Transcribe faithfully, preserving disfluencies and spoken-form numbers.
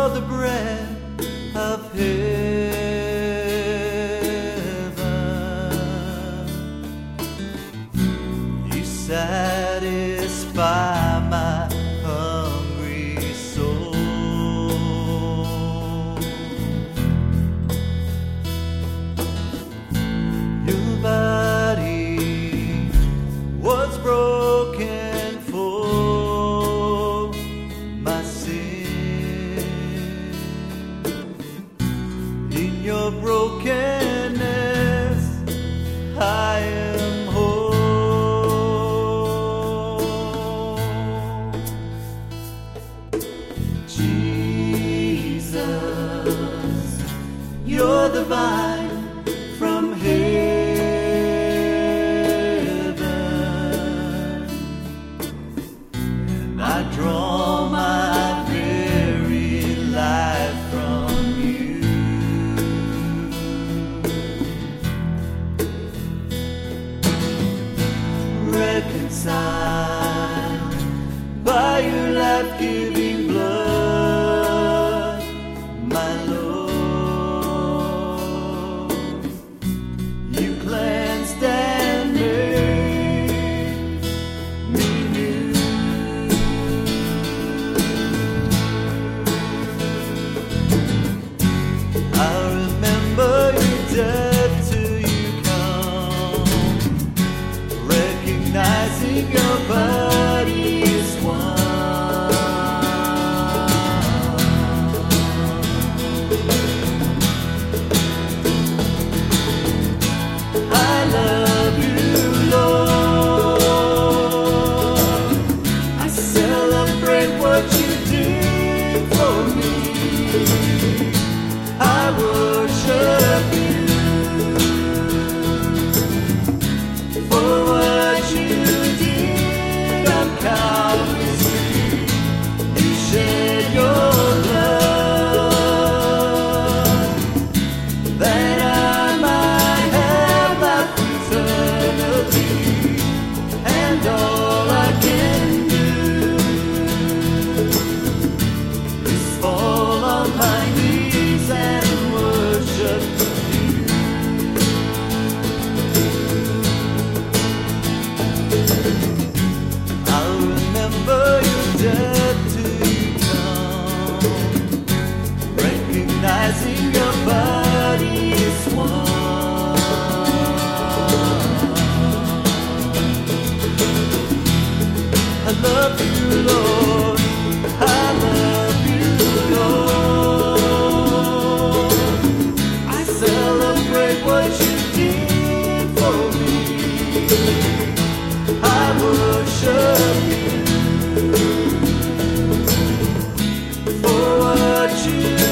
You're the bread of heaven. You satisfy my hungry soul. Your body was broken for my sin. In your brokenness I am whole. Jesus, you're the vine from heaven, and I draw my very life from you. Reconciled by your life-giving blood, my Lord, you cleansed and made me new. I remember your death till you come, recognizing your body is one. I love you, Lord. I celebrate what you did for me. I worship you for what you did on Calvary's tree. You shed your blood that I might have life eternally, and all I can do is fall on my knees and worship you. I'll remember your death till you come, recognizing your body is one. I love you, Lord. I love you, Lord. I celebrate what you did for me. I worship you for what you